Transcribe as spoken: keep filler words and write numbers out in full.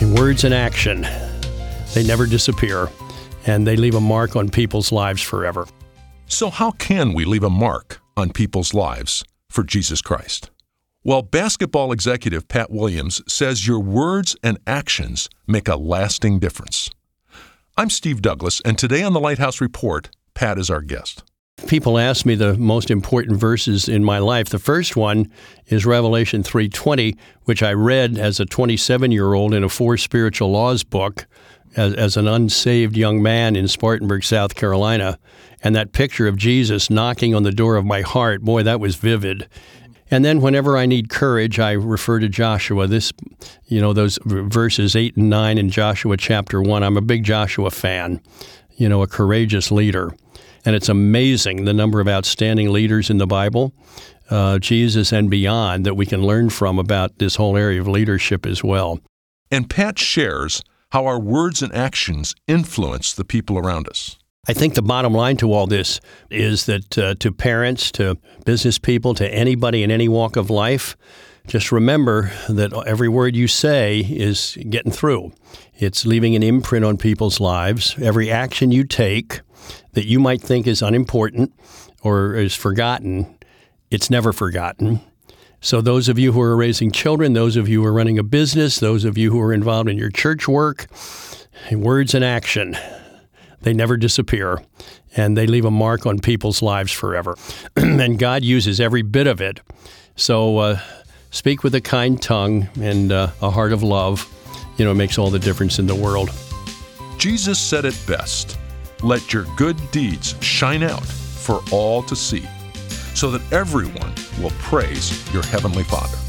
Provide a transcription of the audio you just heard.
Words and action, they never disappear, and they leave a mark on people's lives forever. So how can we leave a mark on people's lives for Jesus Christ? Well, basketball executive Pat Williams says your words and actions make a lasting difference. I'm Steve Douglas, and today on the Lighthouse Report, Pat is our guest. People ask me the most important verses in my life. The first one is Revelation three twenty, which I read as a twenty-seven-year-old in a Four Spiritual Laws book as, as an unsaved young man in Spartanburg, South Carolina. And that picture of Jesus knocking on the door of my heart, boy, that was vivid. And then whenever I need courage, I refer to Joshua. This, you know, those verses eight and nine in Joshua chapter one. I'm a big Joshua fan, you know, a courageous leader. And it's amazing the number of outstanding leaders in the Bible, uh, Jesus and beyond, that we can learn from about this whole area of leadership as well. And Pat shares how our words and actions influence the people around us. I think the bottom line to all this is that uh, to parents, to business people, to anybody in any walk of life, just remember that every word you say is getting through. It's leaving an imprint on people's lives. Every action you take that you might think is unimportant or is forgotten, it's never forgotten. So those of you who are raising children, those of you who are running a business, those of you who are involved in your church work, words and action, they never disappear, and they leave a mark on people's lives forever. And God uses every bit of it. So uh, speak with a kind tongue and uh, a heart of love. You know, it makes all the difference in the world. Jesus said it best, "Let your good deeds shine out for all to see, so that everyone will praise your heavenly Father."